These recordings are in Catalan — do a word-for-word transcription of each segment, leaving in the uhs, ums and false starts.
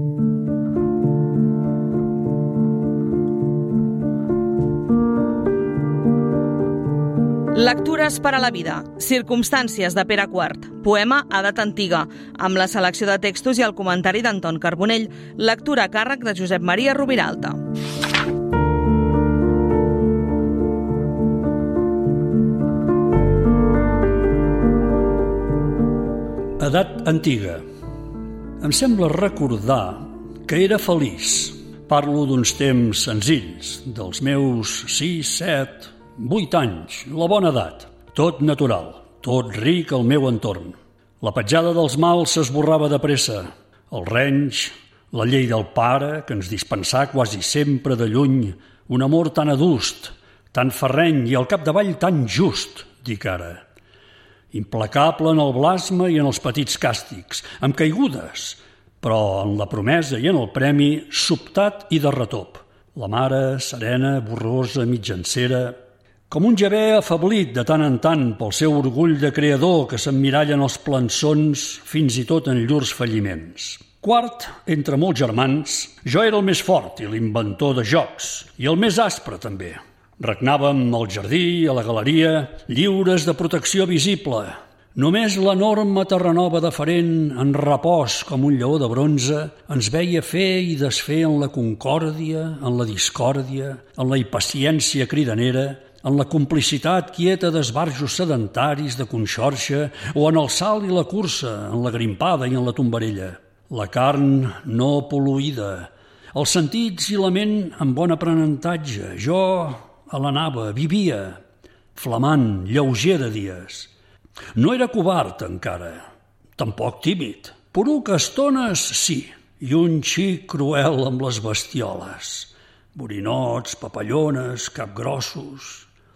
Lectures per a la vida. Circumstàncies de Pere quart. Poema Edat antiga, amb la selecció de textos i el comentari d'Anton Carbonell. Lectura a càrrec de Josep Maria Rubiralta. Edat antiga. Em sembla recordar que era feliç. Parlo d'uns temps senzills, dels meus sis, set, vuit anys, la bona edat. Tot natural, tot ric al meu entorn. La petjada dels mals s'esborrava de pressa. El renys, la llei del pare, que ens dispensà quasi sempre de lluny, un amor tan adust, tan ferreny i al capdavall tan just, dic ara. Implacable en el blasme i en els petits càstigs, amb caigudes, però en la promesa i en el premi sobtat i de retop. La mare, serena, borrosa, mitjancera, com un jove afeblit de tant en tant pel seu orgull de creador que s'emmiralla en els plançons fins i tot en llurs falliments. Quart, entre molts germans, jo era el més fort i l'inventor de jocs, i el més aspre també. Regnàvem al jardí, a la galeria, lliures de protecció visible. Només l'enorme Terranova deferent, en repòs com un lleó de bronze, ens veia fer i desfer en la concòrdia, en la discòrdia, en la impaciència cridanera, en la complicitat quieta d'esbarjos sedentaris de conxorxa o en el salt i la cursa, en la grimpada i en la tombarella. La carn no pol·luïda, els sentits i la ment en bon aprenentatge. Jo a la nava vivia, flamant, lleuger de dies. No era covard encara, tampoc tímid. Poruc a estones, sí, i un xic cruel amb les bestioles. Borinots, papallones, capgrossos.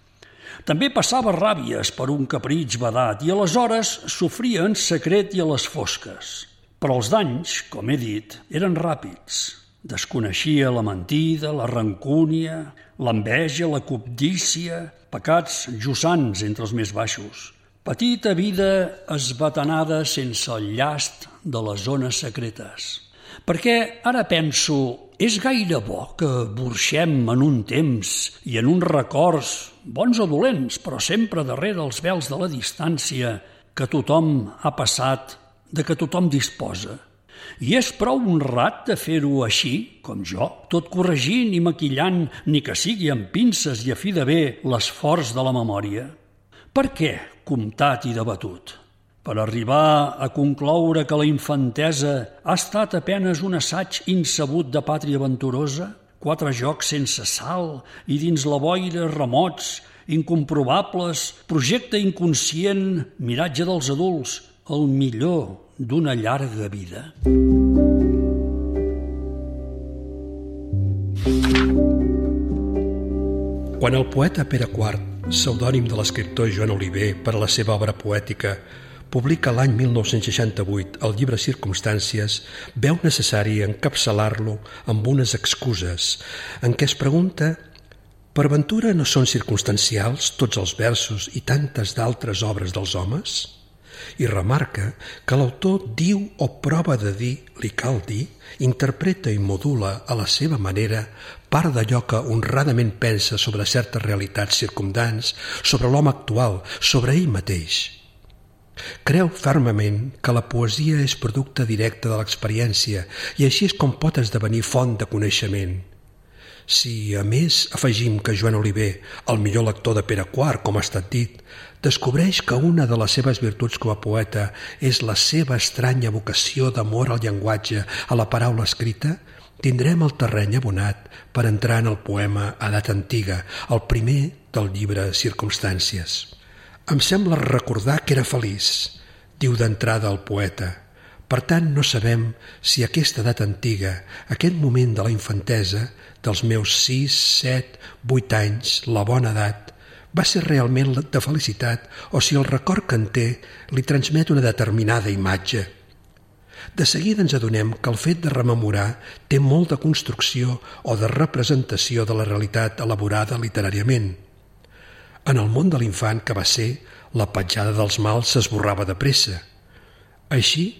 També passava ràbies per un capritx badat i aleshores sofria en secret i a les fosques. Però els danys, com he dit, eren ràpids. Desconeixia la mentida, la rancúnia, l'enveja, la cobdícia, pecats jussants entre els més baixos. Petita vida esbatanada sense el llast de les zones secretes. Perquè ara penso, és gaire bo que burxem en un temps i en uns records, bons o dolents, però sempre darrere els vels de la distància que tothom ha passat, de què tothom disposa. I és prou honrat de fer-ho així, com jo, tot corregint i maquillant, ni que sigui amb pinces i a fi de bé l'esforç de la memòria. Per què comptat i debatut? Per arribar a concloure que la infantesa ha estat apenes un assaig insabut de pàtria aventurosa? Quatre jocs sense sal i dins la boira remots, incomprobables, projecte inconscient, miratge dels adults, el millor d'una llarga vida. Quan el poeta Pere quart, pseudònim de l'escriptor Joan Oliver per a la seva obra poètica, publica l'any mil nou-cents seixanta-vuit el llibre Circumstàncies, veu necessari encapçalar-lo amb unes excuses en què es pregunta: per ventura no són circumstancials tots els versos i tantes d'altres obres dels homes? I remarca que l'autor diu o prova de dir, li cal dir, interpreta i modula a la seva manera part d'allò que honradament pensa sobre certes realitats circumdants, sobre l'home actual, sobre ell mateix. Creu fermament que la poesia és producte directe de l'experiència i així és com pot esdevenir font de coneixement. Si, a més, afegim que Joan Oliver, el millor lector de Pere quart, com ha estat dit, descobreix que una de les seves virtuts com a poeta és la seva estranya vocació d'amor al llenguatge, a la paraula escrita, tindrem el terreny abonat per entrar en el poema Edat antiga, el primer del llibre Circumstàncies. Em sembla recordar que era feliç, diu d'entrada el poeta. Per tant, no sabem si aquesta edat antiga, aquest moment de la infantesa, dels meus sis, set, vuit anys, la bona edat, va ser realment de felicitat o si el record que en té li transmet una determinada imatge. De seguida ens adonem que el fet de rememorar té molt de construcció o de representació de la realitat elaborada literàriament. En el món de l'infant que va ser, la petjada dels mals s'esborrava de pressa. Així,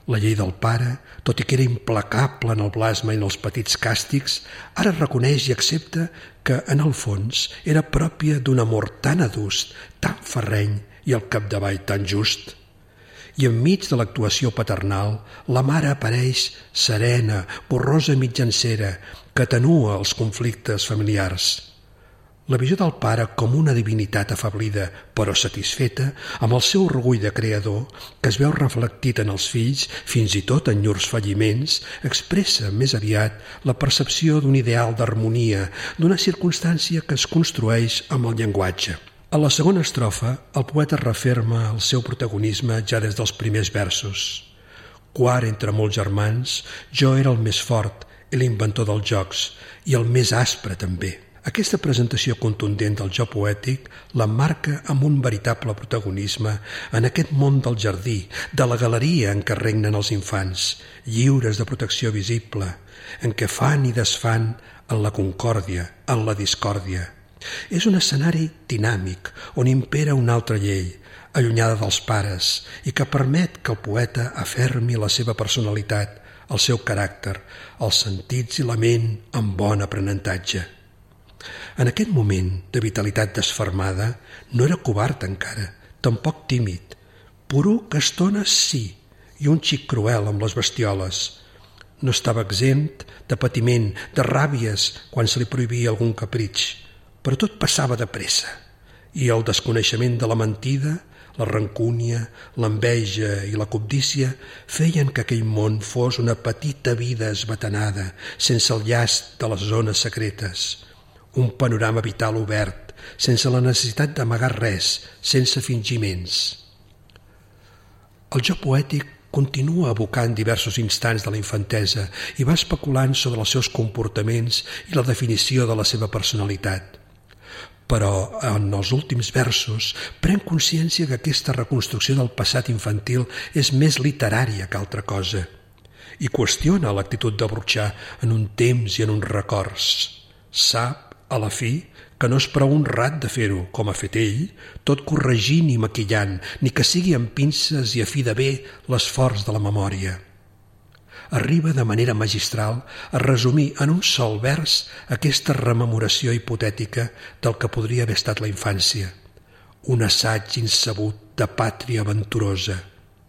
La llei del pare, tot i que era implacable en el blasme i en els petits càstigs, ara reconeix i accepta que, en el fons, era pròpia d'un amor tan adust, tan ferreny i al capdavall tan just. I enmig de l'actuació paternal, la mare apareix serena, borrosa mitjancera, que atenua els conflictes familiars. La visió del pare com una divinitat afablida, però satisfeta, amb el seu orgull de creador, que es veu reflectit en els fills, fins i tot en llurs falliments, expressa més aviat la percepció d'un ideal d'harmonia, d'una circumstància que es construeix amb el llenguatge. A la segona estrofa, el poeta referma el seu protagonisme ja des dels primers versos. Quart entre molts germans, jo era el més fort i l'inventor dels jocs, i el més aspre també. Aquesta presentació contundent del jo poètic l'emmarca amb un veritable protagonisme en aquest món del jardí, de la galeria en què regnen els infants, lliures de protecció visible, en què fan i desfan en la concòrdia, en la discòrdia. És un escenari dinàmic on impera una altra llei, allunyada dels pares, i que permet que el poeta afermi la seva personalitat, el seu caràcter, els sentits i la ment amb bon aprenentatge. En aquest moment de vitalitat desfermada no era covard encara, tampoc tímid. Poruc a estones sí, i un xic cruel amb les bestioles. No estava exempt de patiment, de ràbies quan se li prohibia algun capritx, però tot passava de pressa, i el desconeixement de la mentida, la rancúnia, l'enveja i la cobdícia feien que aquell món fos una petita vida esbatanada, sense el llast de les zones secretes. Un panorama vital obert, sense la necessitat d'amagar res, sense fingiments. El jo poètic continua evocant diversos instants de la infantesa i va especulant sobre els seus comportaments i la definició de la seva personalitat. Però en els últims versos pren consciència que aquesta reconstrucció del passat infantil és més literària que altra cosa i qüestiona l'actitud de Burxà en un temps i en uns records. Sap, a la fi, que no és prou honrat de fer-ho, com ha fet ell, tot corregint i maquillant, ni que sigui amb pinces i a fi de bé l'esforç de la memòria. Arriba de manera magistral a resumir en un sol vers aquesta rememoració hipotètica del que podria haver estat la infància, un assaig insabut de pàtria aventurosa.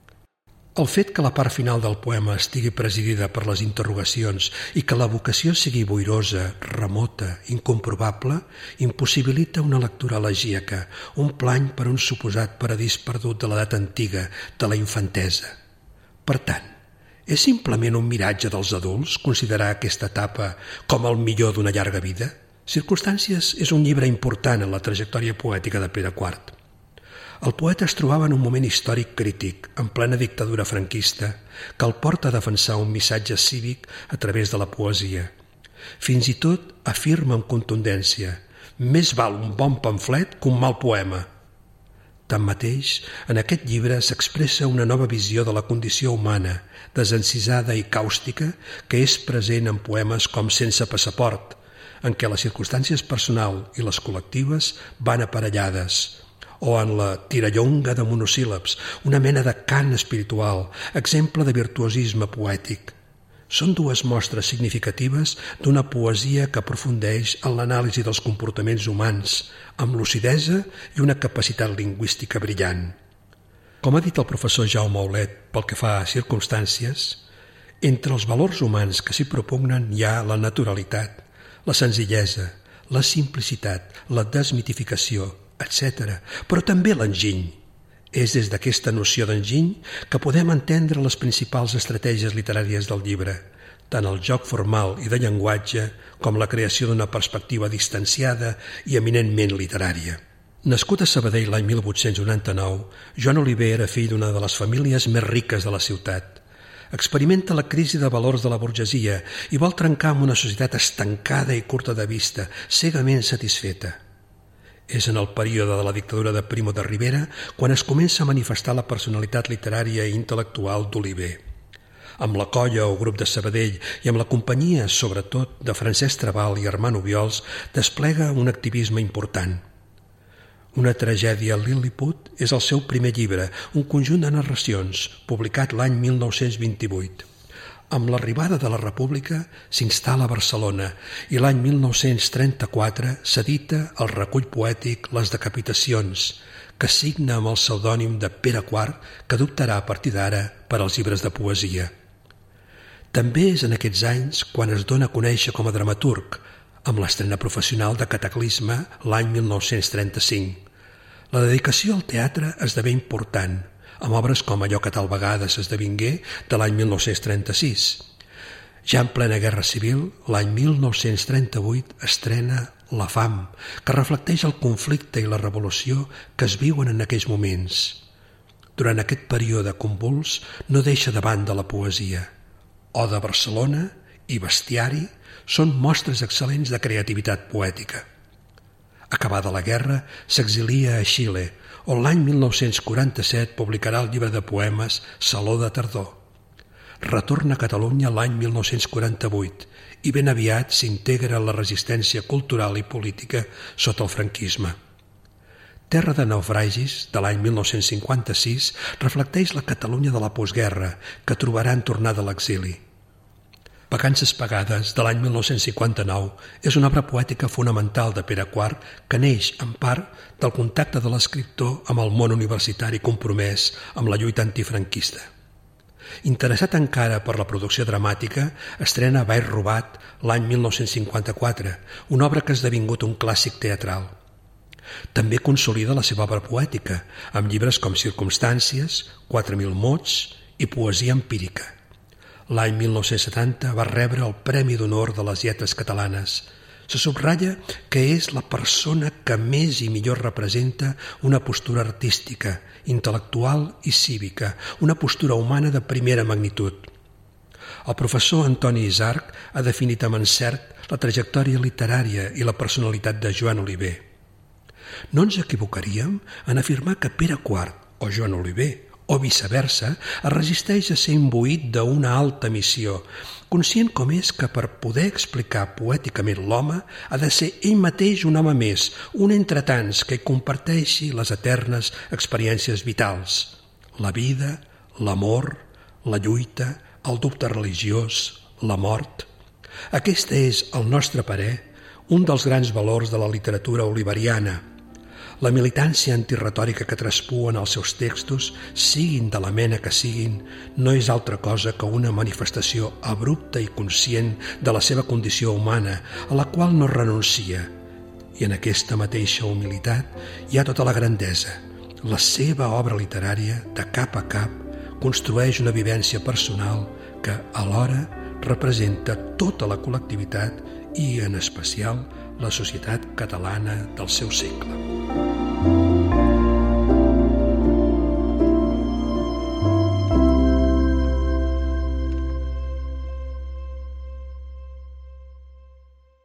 El fet que la part final del poema estigui presidida per les interrogacions i que la vocació sigui boirosa, remota, incomprobable, impossibilita una lectura elegíaca, un plany per un suposat paradís perdut de l'edat antiga, de la infantesa. Per tant, és simplement un miratge dels adults considerar aquesta etapa com el millor d'una llarga vida? Circumstàncies és un llibre important en la trajectòria poètica de Pere quart. El poeta es trobava en un moment històric crític, en plena dictadura franquista, que el porta a defensar un missatge cívic a través de la poesia. Fins i tot afirma amb contundència: més val un bon pamflet que un mal poema. Tanmateix, en aquest llibre s'expressa una nova visió de la condició humana, desencisada i càustica, que és present en poemes com Sense passaport, en què les circumstàncies personals i les col·lectives van aparellades, o en la tirallonga de monosíl·labs, una mena de cant espiritual, exemple de virtuosisme poètic. Són dues mostres significatives d'una poesia que aprofundeix en l'anàlisi dels comportaments humans, amb lucidesa i una capacitat lingüística brillant. Com ha dit el professor Jaume Aulet pel que fa a circumstàncies, entre els valors humans que s'hi propugnen hi ha la naturalitat, la senzillesa, la simplicitat, la desmitificació, etcètera, però també l'enginy. És des d'aquesta noció d'enginy que podem entendre les principals estratègies literàries del llibre, tant el joc formal i de llenguatge com la creació d'una perspectiva distanciada i eminentment literària. Nascut a Sabadell l'any mil vuit-cents noranta-nou, Joan Oliver era fill d'una de les famílies més riques de la ciutat. Experimenta la crisi de valors de la burgesia i vol trencar amb una societat estancada i curta de vista, cegament satisfeta. És en el període de la dictadura de Primo de Rivera quan es comença a manifestar la personalitat literària i intel·lectual d'Oliver. Amb la colla o grup de Sabadell i amb la companyia, sobretot, de Francesc Trabal i Armand Obiols, desplega un activisme important. Una tragèdia a Lilliput és el seu primer llibre, un conjunt de narracions, publicat l'any mil nou-cents vint-i-vuit. Amb l'arribada de la República s'instal·la a Barcelona i l'any mil nou-cents trenta-quatre s'edita el recull poètic Les Decapitacions, que signa amb el pseudònim de Pere Quart, que adoptarà a partir d'ara per als llibres de poesia. També és en aquests anys quan es dona a conèixer com a dramaturg, amb l'estrena professional de Cataclisme l'any mil nou-cents trenta-cinc. La dedicació al teatre esdevé important, amb obres com Allò que tal vegada s'esdevingué de l'any mil nou-cents trenta-sis. Ja en plena Guerra Civil, l'any mil nou-cents trenta-vuit estrena La fam, que reflecteix el conflicte i la revolució que es viuen en aquells moments. Durant aquest període convuls no deixa de banda la poesia. Oda a Barcelona i Bestiari són mostres excel·lents de creativitat poètica. Acabada la guerra, s'exilia a Xile, on l'any mil nou-cents quaranta-set publicarà el llibre de poemes Saló de tardor. Retorna a Catalunya l'any mil nou-cents quaranta-vuit i ben aviat s'integra en la resistència cultural i política sota el franquisme. Terra de naufragis, de l'any mil nou-cents cinquanta-sis, reflecteix la Catalunya de la postguerra, que trobarà en tornada a l'exili. Vacances pagades, de l'any mil nou-cents cinquanta-nou, és una obra poètica fonamental de Pere Quart que neix, en part, del contacte de l'escriptor amb el món universitari compromès amb la lluita antifranquista. Interessat encara per la producció dramàtica, estrena Baix robat l'any mil nou-cents cinquanta-quatre, una obra que ha esdevingut un clàssic teatral. També consolida la seva obra poètica, amb llibres com Circumstàncies, quatre mil mots i Poesia empírica. L'any mil nou-cents setanta va rebre el Premi d'Honor de les Lletres Catalanes. Se subratlla que és la persona que més i millor representa una postura artística, intel·lectual i cívica, una postura humana de primera magnitud. El professor Antoni Isarc ha definit amb encert la trajectòria literària i la personalitat de Joan Oliver. No ens equivocaríem en afirmar que Pere Quart o Joan Oliver, o viceversa, es resisteix a ser imbuït d'una alta missió, conscient com és que per poder explicar poèticament l'home ha de ser ell mateix un home més, un entre tants que hi comparteixi les eternes experiències vitals, la vida, l'amor, la lluita, el dubte religiós, la mort. Aquest és, al nostre parer, un dels grans valors de la literatura oliveriana. La militància antirretòrica que traspuen els seus textos, siguin de la mena que siguin, no és altra cosa que una manifestació abrupta i conscient de la seva condició humana, a la qual no renuncia. I en aquesta mateixa humilitat hi ha tota la grandesa. La seva obra literària, de cap a cap, construeix una vivència personal que, alhora, representa tota la col·lectivitat i, en especial, la societat catalana del seu segle.